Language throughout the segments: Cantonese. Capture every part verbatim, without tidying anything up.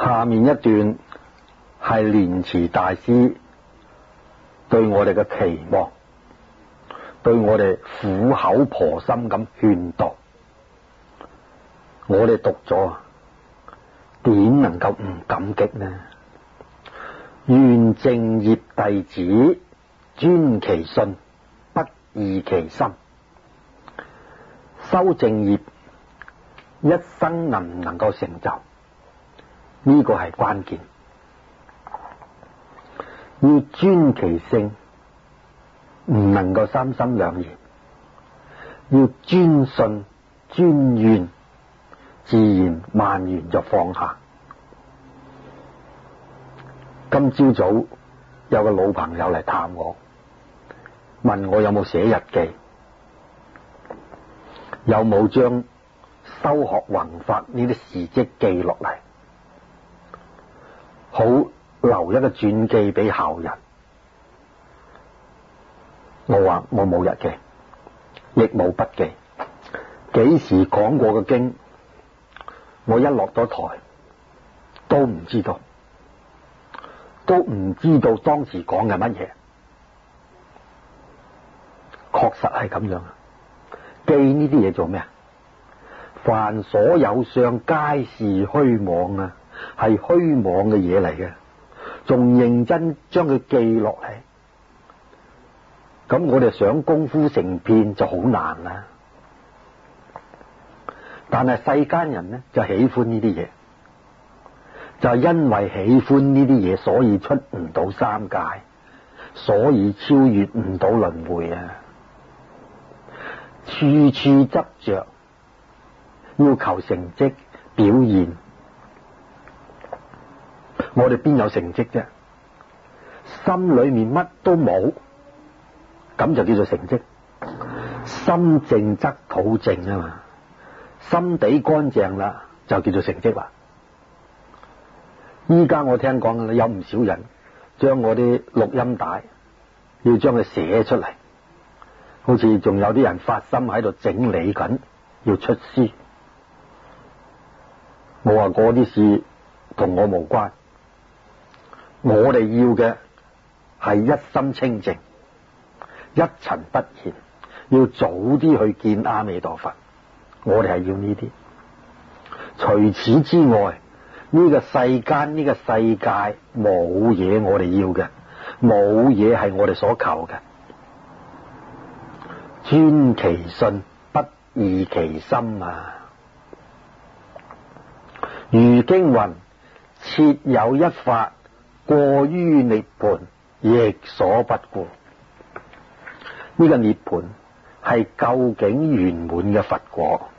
下面一段係蓮池大師對我哋嘅期望，對我哋苦口婆心咁勸導，我哋讀咗點能夠唔感激呢？願淨業弟子專其信，不異其心。修淨業一生能唔能夠成就？呢個係關鍵。要專其性，唔能夠三心兩意；要專信專願，自然萬緣就放下。今朝早有個老朋友嚟探我，問我有冇寫日記，有冇將修學弘法呢啲事跡記落嚟，好留一個傳記俾後人。我話我冇日記，亦冇筆記，幾時講過嘅經，我一落咗台都唔知道，都唔知道當時講嘅乜嘢。確實係咁樣。記呢啲嘢做咩啊？凡所有相，皆是虛妄啊，係虛妄嘅嘢嚟嘅，仲認真將佢記落嚟，咁我哋想功夫成片就好難啦。但係世間人呢就喜歡呢啲嘢，就係因為喜歡呢啲嘢，所以出唔到三界，所以超越唔到輪迴啊！處處執着，要求成績表現，我哋邊有成績啫？心裏面乜都冇，咁就叫做成績。心淨則土淨啊嘛，心地乾淨啦，就叫做成績啦。依家我聽講啦，有唔少人將我啲錄音帶要將佢寫出嚟。好似仲有啲人發心喺度整理緊，要出書。我話嗰啲事同我無關，我哋要嘅係一心清淨，一塵不染，要早啲去見阿彌陀佛。我哋係要呢啲。除此之外，呢個世間呢個世界冇嘢我哋要嘅，冇嘢係我哋所求嘅。專其信，不異其心啊！如經云：設有一法，過於涅槃，亦所不顧。呢個涅槃係究竟圓滿嘅佛果。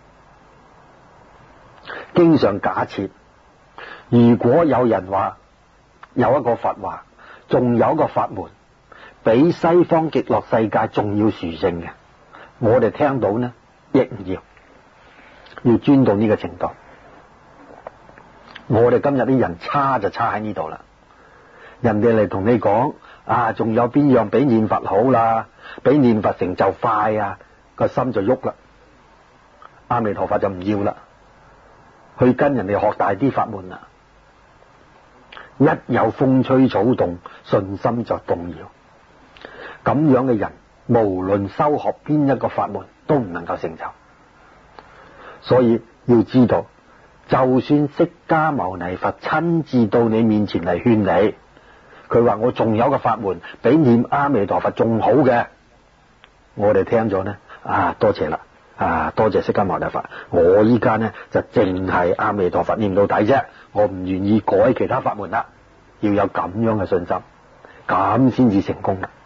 經常假設，如果有人話有一個佛話，仲有一個法門，比西方極樂世界仲要殊勝嘅，我哋聽到呢，亦唔要，要專到呢個程度。我哋今日啲人差就差喺呢度啦。人哋嚟同你講啊，仲有邊樣比念佛好啦，比念佛成就快啊，個心就喐啦。阿彌陀佛就唔要啦，去跟人哋學大啲法門啦。一有風吹草動，信心就動搖。咁樣嘅人，無論修學邊一個法門都唔能夠成就。所以要知道，就算釋迦牟尼佛親自到你面前嚟勸你，佢話我仲有個法門比念阿彌陀佛仲好嘅，我哋聽咗呢，啊多謝啦，啊多謝釋迦牟尼佛，我依家呢就淨係阿彌陀佛念到底啫，我唔願意改其他法門啦。要有咁樣嘅信心，咁先至成功啦。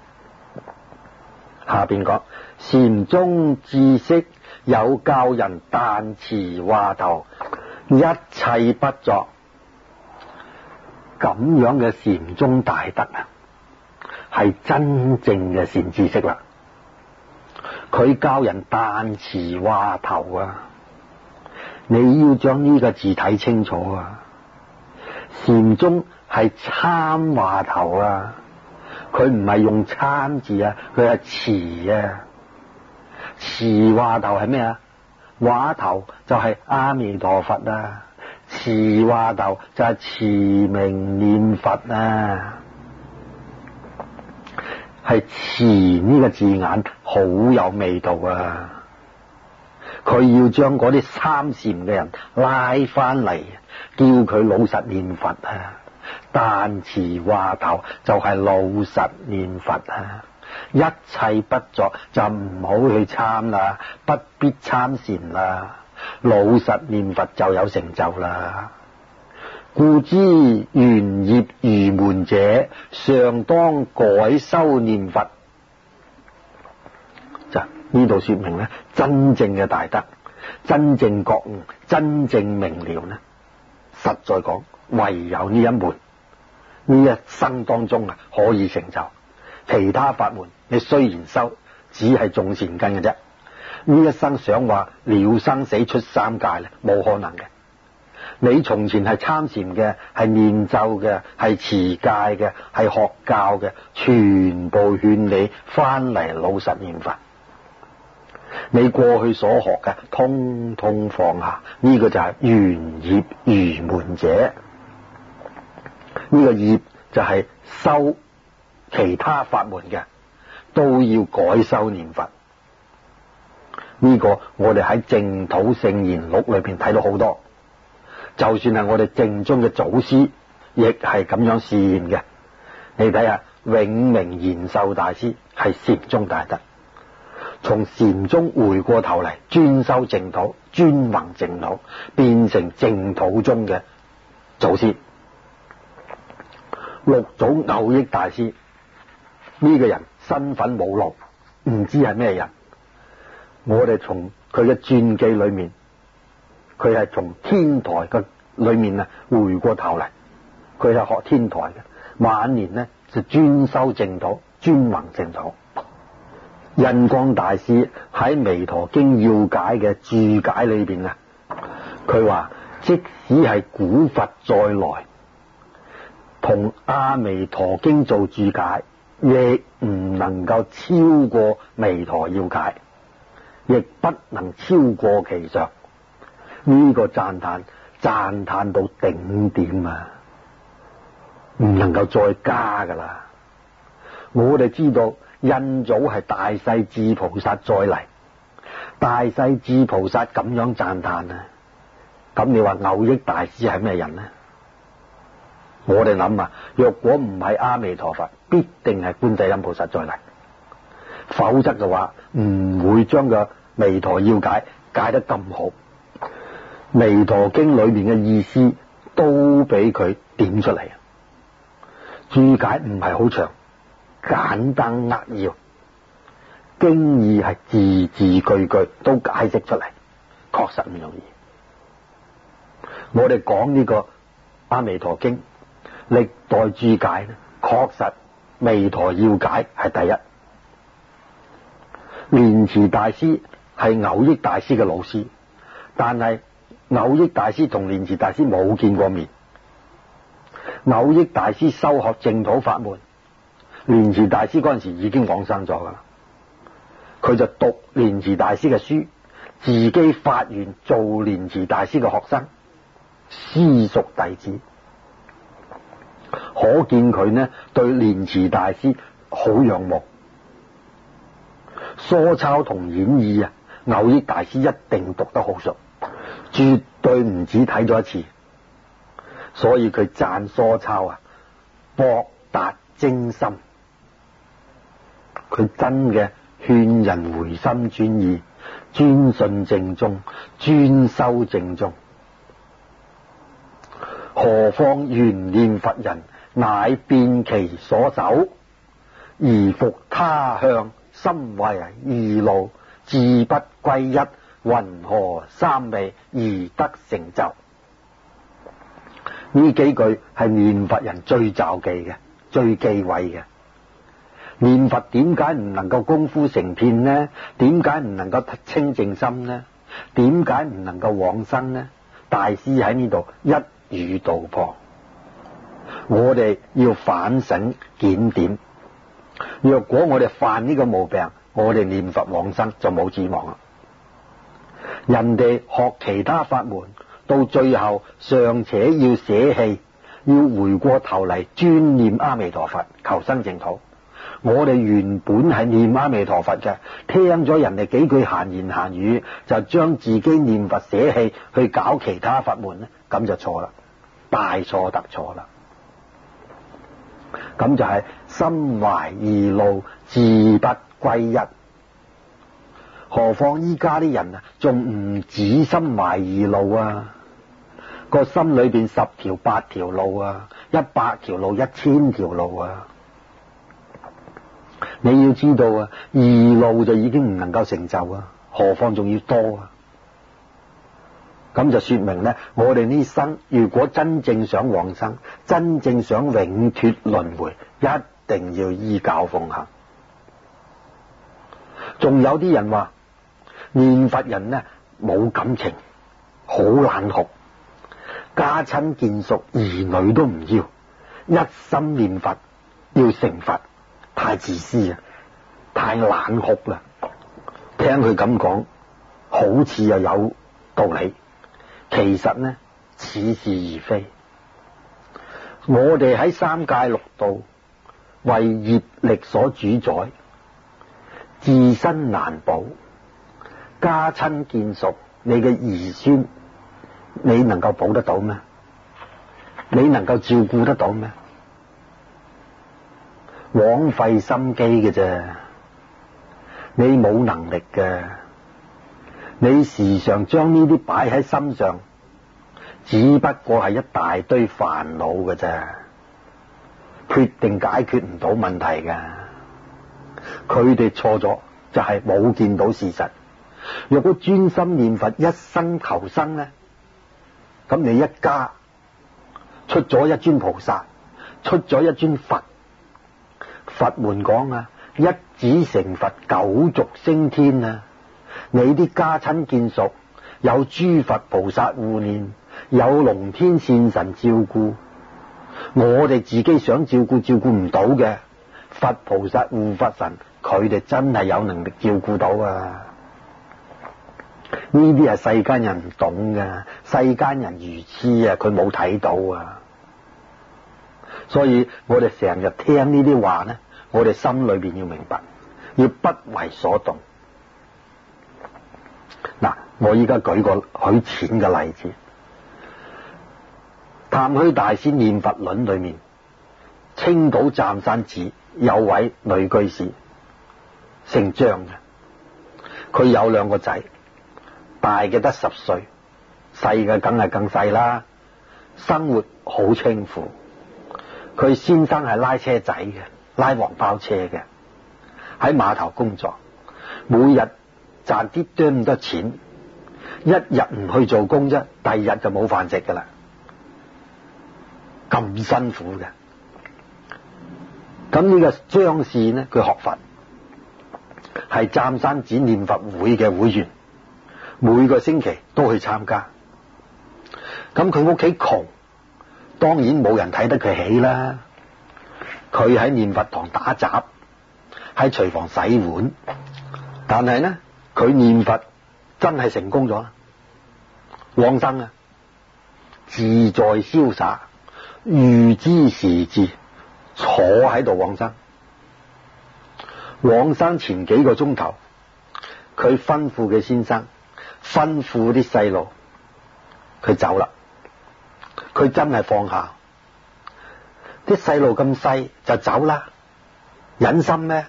下邊講，禪宗知識有教人但持話頭，一切不作。咁樣嘅禪宗大德啊，係真正嘅善知識啦。佢教人但持話頭啊，你要將呢個字睇清楚啊。禪宗係參話頭啊，佢唔係用參字啊，佢係持啊。持話頭係咩啊？話頭就係阿彌陀佛啊，持持話頭就係持名念佛啊，係持呢個字眼好有味道啊！佢要將嗰啲參禪嘅人拉翻嚟，叫佢老實念佛啊！但持話頭就係老實念佛啊！一切不作就唔好去參啦，不必參禪啦，老實念佛就有成就啦。故知緣業愚門者，尚當改修念佛。就呢度說明咧，真正嘅大德、真正覺悟、真正明了呢，實在講唯有呢一門，呢一生當中啊可以成就。其他法門你雖然修，只係種善根嘅啫。呢一生想話了生死出三界咧，冇可能嘅。你從前係參禪嘅，係念咒嘅，係持戒嘅，係學教嘅，全部勸你翻嚟老實念佛。你過去所學嘅，通通放下。呢、這個就係緣業愚門者。呢、這個業就係修其他法門嘅，都要改修念佛。呢、這個我哋喺淨土聖言錄裏邊睇到好多。就算係我哋正宗嘅祖師，亦係咁樣示現嘅。你睇下永明延壽大師係禪宗大德，從禪宗回過頭嚟專修淨土，專弘淨土，變成淨土中嘅祖師。六祖藕益大師呢、這個人身份冇露，唔知係咩人。我哋從佢嘅傳記裏面，佢係從天台嘅裏面啊回過頭嚟，佢係學天台嘅。晚年呢就專修淨土，專弘淨土。印光大師喺《彌陀經要解》嘅注解裏邊啊，佢話即使係古佛再來同《阿彌陀經》做注解，亦唔能夠超過《彌陀要解》，亦不能超過其上。呢、這個讚嘆讚嘆到頂點啊，唔能夠再加噶啦。我哋知道印祖係大勢至菩薩再嚟，大勢至菩薩咁樣讚嘆啊，咁你話藕益大師係咩人呢？我哋諗啊，若果唔係阿彌陀佛，必定係觀世音菩薩再嚟，否則嘅話唔會將個彌陀要解解得咁好。彌陀經裏面嘅意思都俾佢點出嚟，注解唔係好長，簡單扼要，經義係字字句句都解釋出嚟，確實唔容易。我哋講呢個阿彌陀經歷代注解呢，確實彌陀要解係第一。蓮池大師係藕益大師嘅老師，但係藕益大師同蓮池大師冇見過面。藕益大師修學淨土法門，蓮池大師嗰陣時已經往生咗噶啦。佢就讀蓮池大師嘅書，自己發願做蓮池大師嘅學生，私塾弟子。可見佢呢對蓮池大師好仰慕。疏鈔同演義啊，藕益大師一定讀得好熟，絕對唔止睇咗一次。所以佢讚疏鈔啊，博達精深。佢真嘅勸人回心轉意，專信正宗，專修正宗。何況緣念佛人，乃變其所守，而復他鄉，心為二路，志不歸一，云何三昧而得成就？呢幾句係念佛人最罩忌嘅，最忌諱嘅。念佛點解唔能夠功夫成片呢？點解唔能夠清淨心呢？點解唔能夠往生呢？大師喺呢度一語道破，我哋要反省檢點。若果我哋犯呢個毛病，我哋念佛往生就冇指望啦。人哋學其他法門到最後尚且要捨棄，要回過頭嚟專念阿彌陀佛，求生淨土。我哋原本係念阿彌陀佛嘅，聽咗人哋幾句閒言閒語，就將自己念佛捨棄去搞其他法門咧，咁就錯啦，大錯特錯啦。咁就係心懷二路，自不歸一。何況依家啲人啊，仲唔止心懷二路啊，個心裏邊十條八條路啊，一百條路，一千條路啊。你要知道啊，二路就已經唔能夠成就啊，何況仲要多啊。咁就說明呢，我哋呢生如果真正想往生，真正想永脫輪迴，一定要依教奉行。仲有啲人話念佛人呢冇感情，好冷酷，家親眷屬兒女都唔要，一心念佛要成佛，太自私啊，太冷酷啦。聽佢咁講，好似又有道理，其實呢似是而非。我哋喺三界六道為業力所主宰，自身難保，家親眷屬，你嘅兒孫，你能夠保得到咩？你能夠照顧得到咩？枉費心機嘅啫，你冇能力嘅，你時常將呢啲擺喺心上，只不過係一大堆煩惱嘅啫，決定解決唔到問題嘅。佢哋錯咗就係冇見到事實。若果專心念佛，一生求生呢，咁你一家出咗一尊菩薩，出咗一尊佛。佛門講啊，一子成佛，九族升天啊！你啲家親眷屬有諸佛菩薩護念，有龍天善神照顧，我哋自己想照顧照顧唔到嘅，佛菩薩護法神，佢哋真係有能力照顧到啊！呢啲係世間人唔懂噶，世間人愚痴啊，佢冇睇到啊！所以我哋成日聽呢啲話呢，我哋心裏邊要明白，要不為所動。嗱，我依家舉個許淺嘅例子，探虛大師念佛論裏面，青島湛山寺有位女居士，姓張嘅，佢有兩個仔，大嘅得十歲，細嘅梗係更細啦，生活好清苦。佢先生係拉車仔嘅，拉黃包車嘅，喺碼頭工作，每日賺啲多咁多錢，一日唔去做工啫，第二日就冇飯食噶啦，咁辛苦嘅。咁呢個張氏呢，佢學佛，係湛山寺念佛會嘅會員，每個星期都去參加。咁佢屋企窮，當然冇人睇得佢起啦。佢喺念佛堂打雜，喺廚房洗碗，但係呢，佢念佛真係成功咗啦，往生啊，自在瀟灑，預知時至，坐喺度往生。往生前幾個鐘頭，佢吩咐嘅先生，吩咐啲細路，佢走啦。佢真係放下，啲細路咁細就走啦，忍心咩？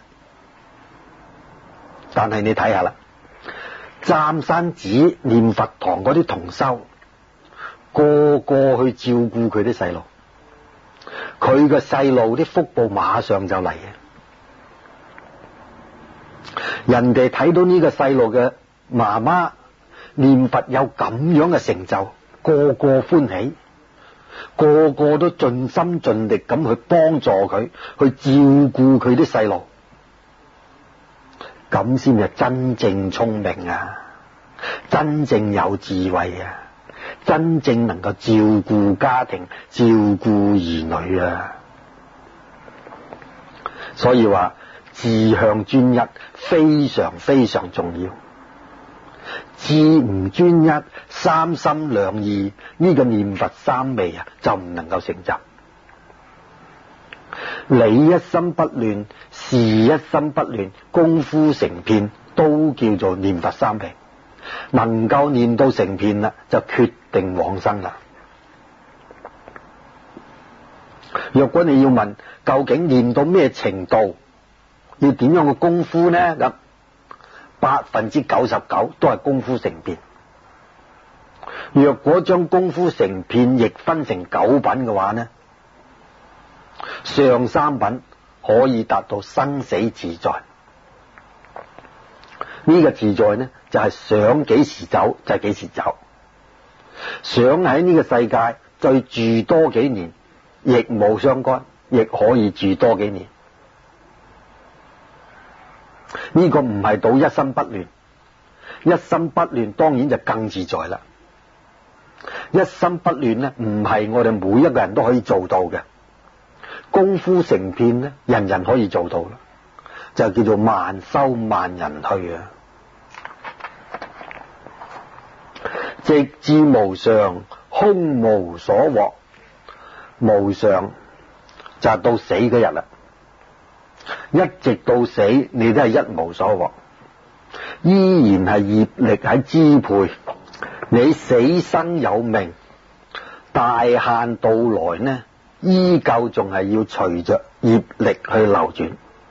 但係你睇下啦，湛山寺念佛堂嗰啲同修，個個去照顧佢啲細路，佢個細路啲福報馬上就嚟嘅。人哋睇到呢個細路嘅媽媽念佛有咁樣嘅成就，個個歡喜。個個都盡心盡力咁去幫助佢，去照顧佢啲細路，咁先係真正聰明啊，真正有智慧啊，真正能夠照顧家庭、照顧兒女啊。所以話志向專一非常非常重要。 志唔專一，三心兩意，呢、這個念佛三昧啊，就唔能夠成就。理一心不亂，事一心不亂，功夫成片，都叫做念佛三昧。能夠念到成片啦，就決定往生啦。若果你要問究竟念到咩程度，要點樣嘅功夫呢？咁百分之九十九都係功夫成片。若果將功夫成片亦分成九品嘅話呢，上三品可以達到生死自在。呢、這個自在呢，就係、是、想幾時走就係幾時走，想喺呢個世界再住多幾年亦冇相干，亦可以住多幾年。呢、這個唔係到一心不亂，一心不亂當然就更自在啦。一心不亂呢，唔係我哋每一個人都可以做到嘅，功夫成片呢，人人可以做到啦，就叫做萬修萬人去啊。直至無常，空無所獲。無常就係到死嗰日啦，一直到死你都係一無所獲，依然係業力喺支配你，死生有命，大限到來呢，依舊仲係要隨着業力去流轉。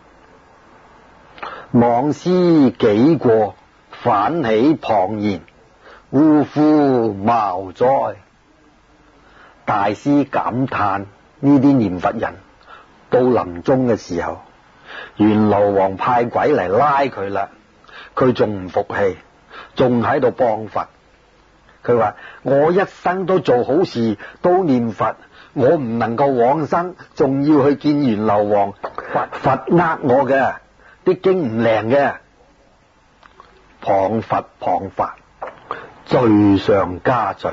妄思己過，反起龐然，嗚呼茅哉！大師感嘆呢啲念佛人到臨終嘅時候，閻羅王派鬼嚟拉佢啦，佢仲唔服氣，仲喺度幫佛。佢話：我一生都做好事，都念佛，我唔能夠往生，仲要去見閻羅王，佛佛呃我嘅，啲經唔靈嘅，謗佛謗法，罪上加罪。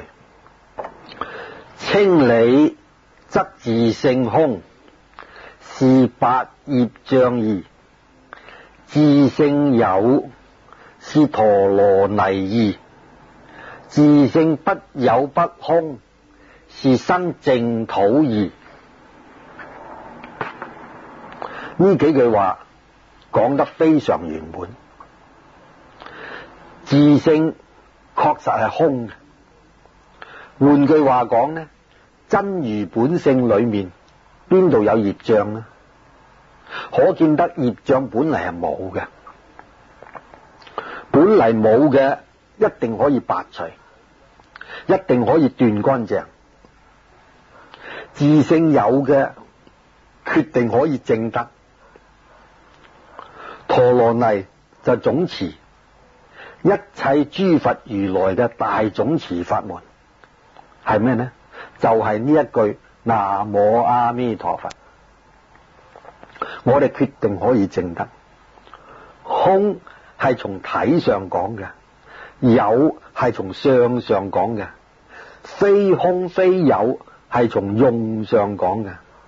清理則自性空，是八業障義；自性有，是陀羅尼義；自性不有不空，是生淨土義。呢幾句話講得非常圓滿。自性確實係空嘅。換句話講呢，真如本性裏面邊度有業障呢？可見得業障本嚟係冇嘅，本嚟冇嘅一定可以拔除，一定可以斷乾淨。自性有嘅決定可以證得。陀羅尼就總持，一切諸佛如來嘅大總持法門係咩呢？就係、是、呢一句南無阿彌陀佛。我哋決定可以證得。空係從體上講嘅，有係從相上講嘅，非空非有係從用上講嘅。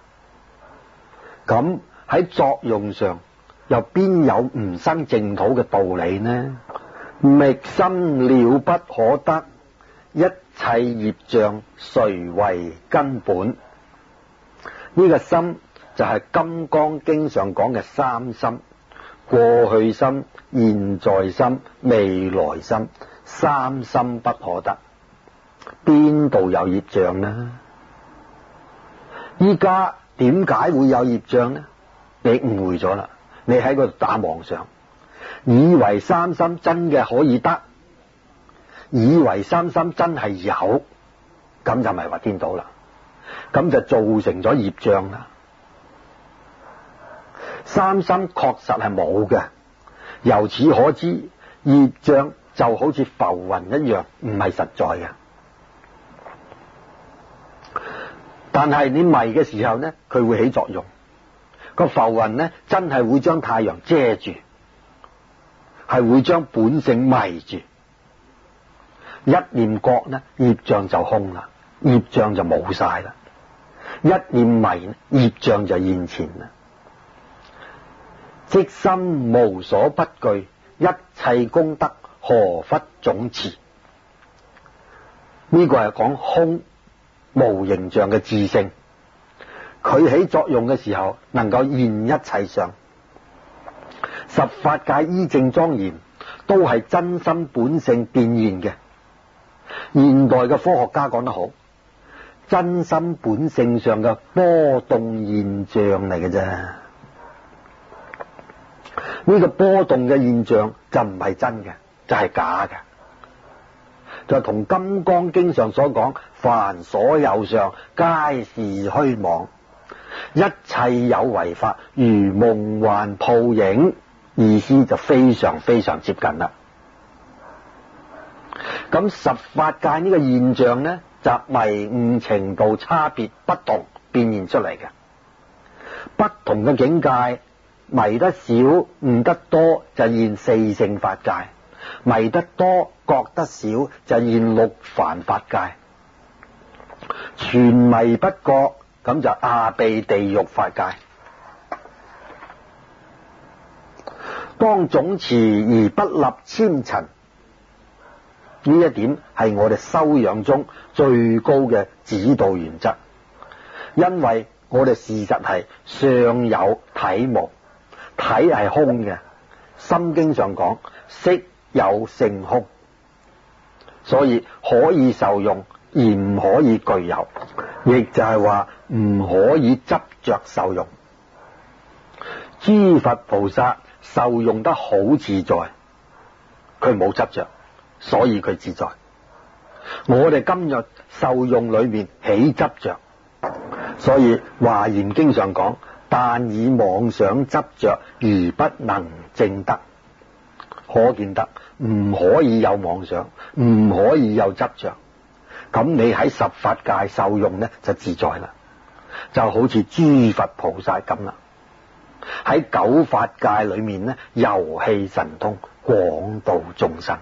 咁喺作用上又邊有唔生淨土嘅道理呢？覓心了不可得，一切業障誰為根本？呢、這個心就係《金剛經》上講嘅三心：過去心、現在心、未來心，三心不可得。邊度有業障呢？依家點解會有業障呢？你誤會咗啦，你喺嗰度打妄想，以為三心真嘅可以得，以為三心真係有，咁就咪話顛倒啦，咁就造成咗業障啦。三心確實係冇嘅，由此可知業障就好似浮雲一樣，唔係實在嘅。但係你迷嘅時候呢，佢會起作用。個浮雲呢，真係會將太陽遮住，係會將本性迷住。一念覺呢，業障就空啦，業障就冇晒啦。一念迷，業障就現前啦。即心無所不具，一切功德何忽總持？呢個係講空無形象嘅自性，佢起作用嘅時候能夠現一切相。十法界依正莊嚴，都係真心本性變現嘅。現代嘅科學家講得好，真心本性上嘅波動現象嚟嘅啫。呢個波動嘅現象就唔係真嘅，就係假嘅。就同《金剛經》上所講，凡所有相，皆是虛妄，一切有為法，如夢幻泡影。意思就非常非常接近啦。咁十法界呢個現象呢，就迷悟程度差別不同變現出嚟嘅。不同嘅境界，迷得少悟得多就現四聖法界，迷得多覺得少就現六凡法界，全迷不覺咁就阿鼻地獄法界。當總持而不立纖塵，呢一點係我哋修養中最高嘅指導原則。因為我哋事實係相有體無，體係空嘅。心經上講色有性空，所以可以受用而唔可以具有，亦就係話唔可以執着受用。諸佛菩薩受用得好自在，佢冇執着，所以佢自在。我哋今日受用裏面起執着，所以華嚴經上講，但以妄想執着而不能證得。可見得唔可以有妄想，唔可以有執着，咁你喺十法界受用呢就自在啦，就好似諸佛菩薩咁啦。喺九法界裏面呢，遊戲神通，廣度眾生。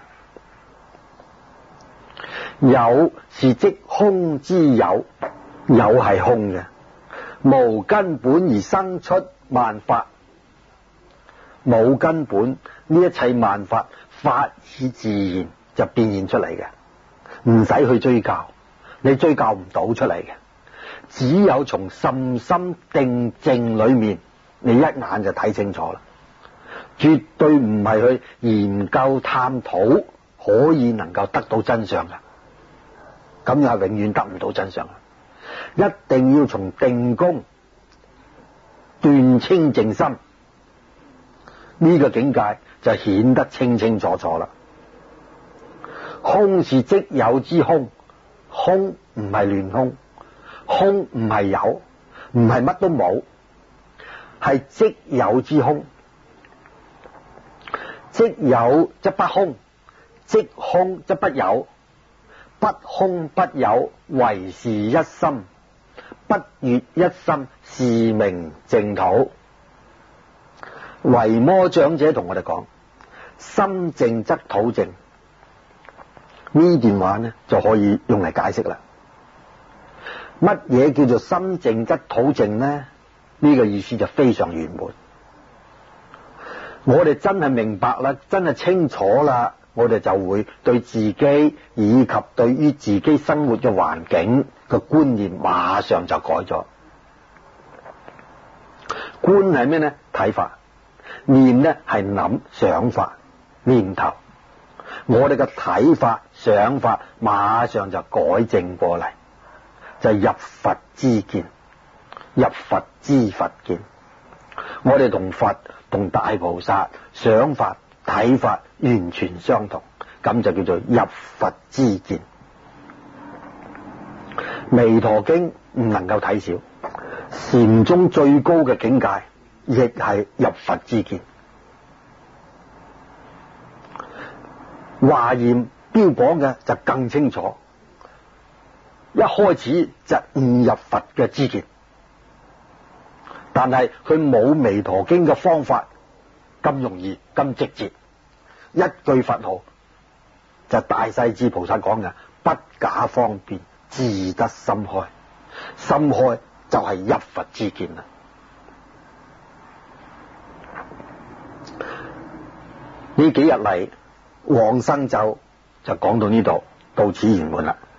有是即空之有，有係空嘅，無根本而生出萬法，冇根本，呢一切萬法法以自然就變現出嚟嘅，唔使去追究，你追究唔到出嚟嘅，只有從甚深定靜裏面，你一眼就睇清楚啦，絕對唔係去研究探討可以能夠得到真相嘅，咁又係永遠得唔到真相啦。一定要從定功斷清淨心，呢個境界就顯得清清楚楚啦。空是即有之空，空唔係亂空，空唔係有，唔係乜都冇，係即有之空。即有則不空，即空則不有，不空不有，唯是一心，不越一心，是名淨土。維摩長者同我哋講，心淨則土淨，呢段話呢就可以用嚟解釋啦。乜嘢叫做心淨則土淨呢？呢個意思就非常圓滿。我哋真係明白啦，真係清楚啦，我哋就會對自己以及對於自己生活嘅環境嘅觀念馬上就改咗。觀係咩呢？睇法。念呢係諗想法念頭，我哋嘅睇法想法馬上就改正過嚟，就入佛之見，入佛之佛見。我哋同佛同大菩薩想法睇法完全相同，咁就叫做入佛之見。彌陀經唔能夠睇小，禪宗最高嘅境界亦係入佛之見。華嚴標榜嘅就更清楚，一開始就悟入佛嘅知見，但係佢冇彌陀經嘅方法咁容易咁直接，一句佛號就大勢至菩薩講嘅不假方便，自得心開，心開就係入佛之見啦。呢幾日嚟， 往生咒就講到呢度，到此圓滿啦。